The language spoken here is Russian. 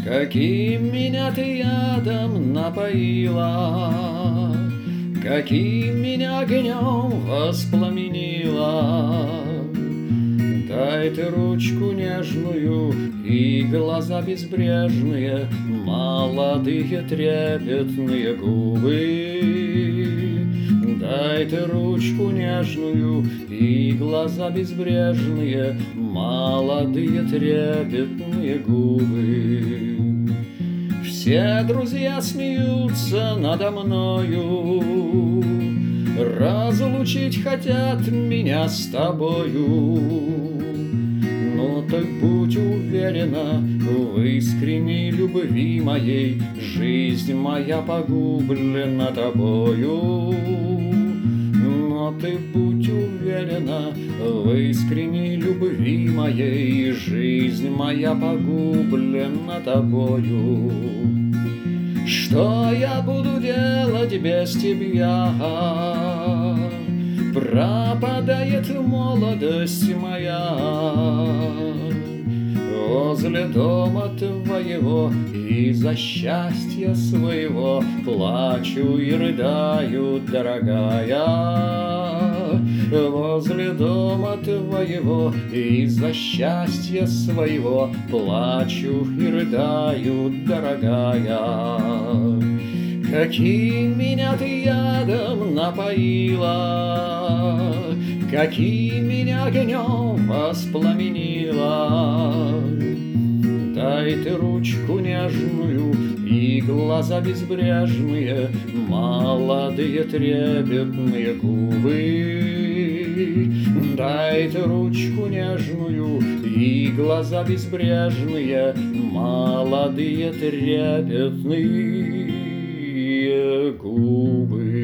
Каким меня ты ядом напоила, каким меня огнем воспламенила. Дай ты ручку нежную и глаза безбрежные, молодые трепетные губы. Дай ты ручку нежную и глаза безбрежные, молодые трепетные губы. Все друзья смеются надо мною, разлучить хотят меня с тобою. Но так будь уверена в искренней любви моей, жизнь моя погублена тобою. Но ты будь уверена в искренней любви моей, жизнь моя погублена тобою. Что я буду делать без тебя? Пропадает молодость моя. Возле дома твоего из-за счастья своего плачу и рыдаю, дорогая. Возле дома твоего из-за счастья своего плачу и рыдаю, дорогая. Каким меня ты ядом напоила, каким меня огнем воспламенила. Дай ты ручку нежную и глаза безбрежные, молодые трепетные губы. Дай ты ручку нежную и глаза безбрежные, молодые трепетные губы.